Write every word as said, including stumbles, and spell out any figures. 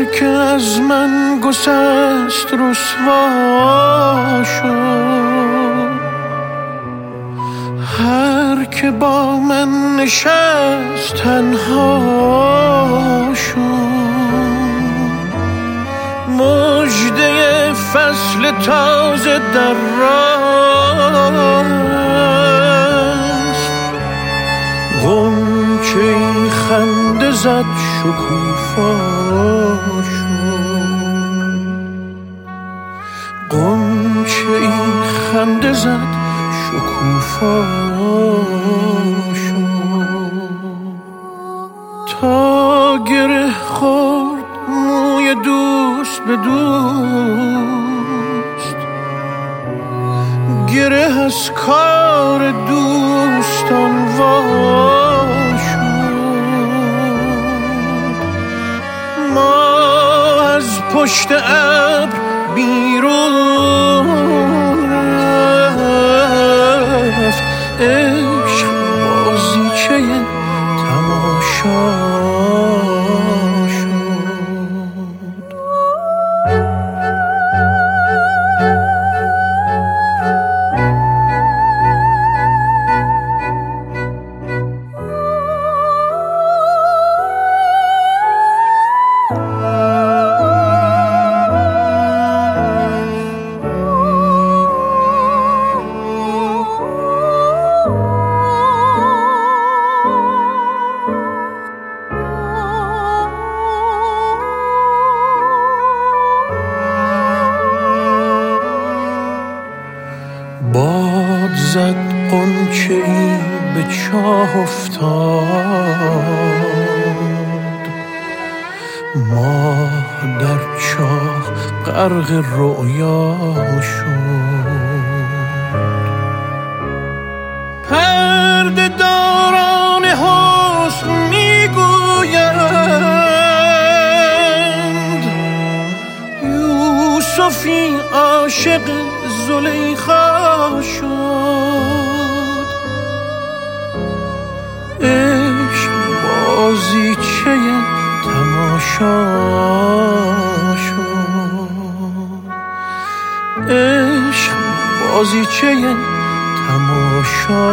که از من گسست رسوا شد، هر که با من نشست تنها شد. مژده فصل تازه در راست، غنچه ای خنده زد شکوفا شد، غنچه ای خنده زد شکوفا شد. تا گره خورد موی دوست به دوست، گره از کار دوستان وا شد. ما از پشت ابر بیرون رفت، عشق بازیچه تماشا شد. باد زد غنچه ای به چاه افتاد، ماه در چاه غرق رؤیا شد. پرده داران حسن میگویند یوسفی عاشق زلیخا شد. عشق بازیچه تماشا شد، عشق بازیچه تماشا